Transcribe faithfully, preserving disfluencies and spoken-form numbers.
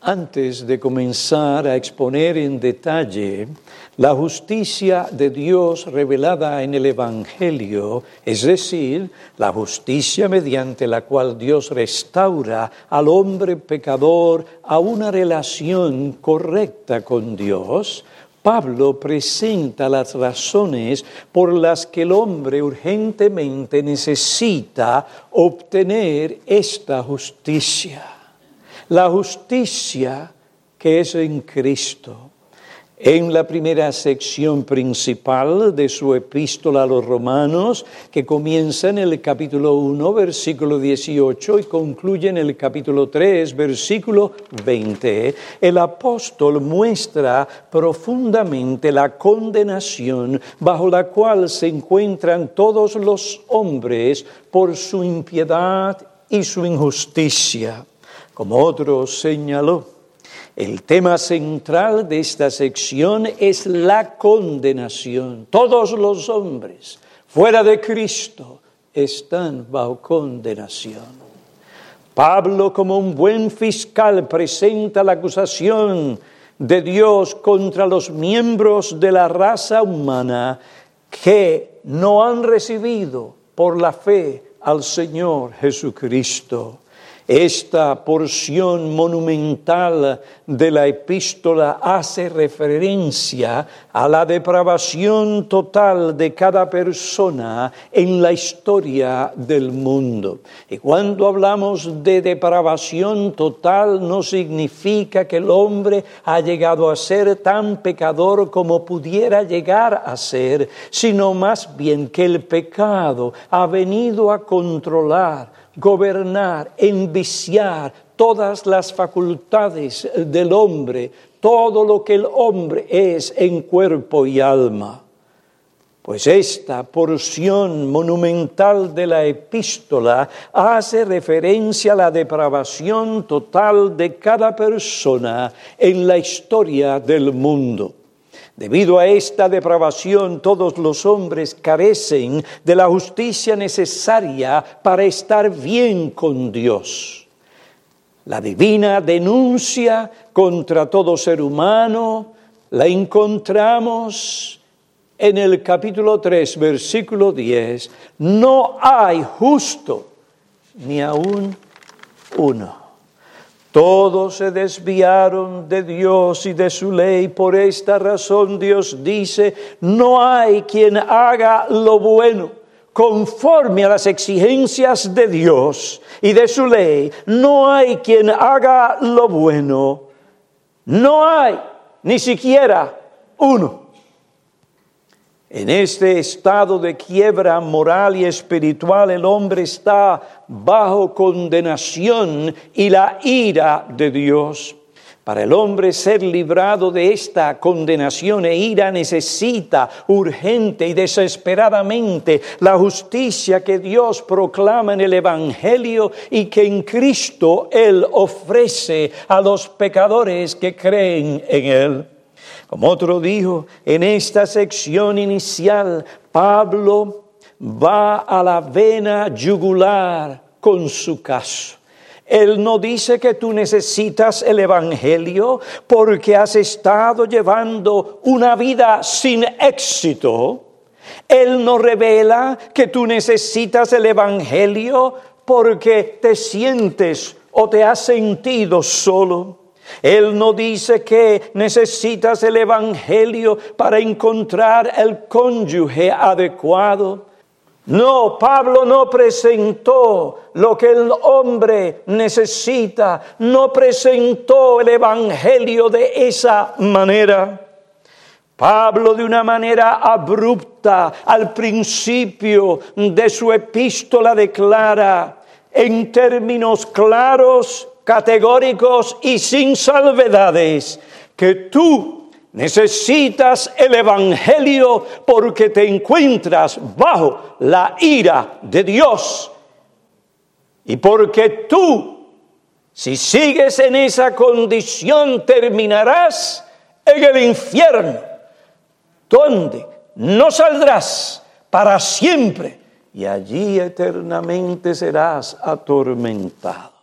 Antes de comenzar a exponer en detalle la justicia de Dios revelada en el Evangelio, es decir, la justicia mediante la cual Dios restaura al hombre pecador a una relación correcta con Dios, Pablo presenta las razones por las que el hombre urgentemente necesita obtener esta justicia. La justicia que es en Cristo. En la primera sección principal de su epístola a los Romanos, que comienza en el capítulo uno, versículo dieciocho, y concluye en el capítulo tres, versículo veinte, el apóstol muestra profundamente la condenación bajo la cual se encuentran todos los hombres por su impiedad y su injusticia. Como otro señaló, el tema central de esta sección es la condenación. Todos los hombres fuera de Cristo están bajo condenación. Pablo, como un buen fiscal, presenta la acusación de Dios contra los miembros de la raza humana que no han recibido por la fe al Señor Jesucristo. Esta porción monumental de la epístola hace referencia a la depravación total de cada persona en la historia del mundo. Y cuando hablamos de depravación total, no significa que el hombre ha llegado a ser tan pecador como pudiera llegar a ser, sino más bien que el pecado ha venido a controlar, gobernar, enviciar todas las facultades del hombre, todo lo que el hombre es en cuerpo y alma. Pues esta porción monumental de la epístola hace referencia a la depravación total de cada persona en la historia del mundo. Debido a esta depravación, todos los hombres carecen de la justicia necesaria para estar bien con Dios. La divina denuncia contra todo ser humano la encontramos en el capítulo tres, versículo diez. No hay justo, ni aun uno. Todos se desviaron de Dios y de su ley. Por esta razón Dios dice, no hay quien haga lo bueno conforme a las exigencias de Dios y de su ley. No hay quien haga lo bueno. No hay ni siquiera uno. En este estado de quiebra moral y espiritual, el hombre está bajo condenación y la ira de Dios. Para el hombre ser librado de esta condenación e ira necesita urgente y desesperadamente la justicia que Dios proclama en el Evangelio y que en Cristo Él ofrece a los pecadores que creen en Él. Como otro dijo, en esta sección inicial, Pablo va a la vena yugular con su caso. Él no dice que tú necesitas el Evangelio porque has estado llevando una vida sin éxito. Él no revela que tú necesitas el Evangelio porque te sientes o te has sentido solo. Él no dice que necesitas el Evangelio para encontrar el cónyuge adecuado. No, Pablo no presentó lo que el hombre necesita, no presentó el Evangelio de esa manera. Pablo, de una manera abrupta, al principio de su epístola declara en términos claros, categóricos y sin salvedades, que tú necesitas el Evangelio porque te encuentras bajo la ira de Dios. Y porque tú, si sigues en esa condición, terminarás en el infierno, donde no saldrás para siempre y allí eternamente serás atormentado.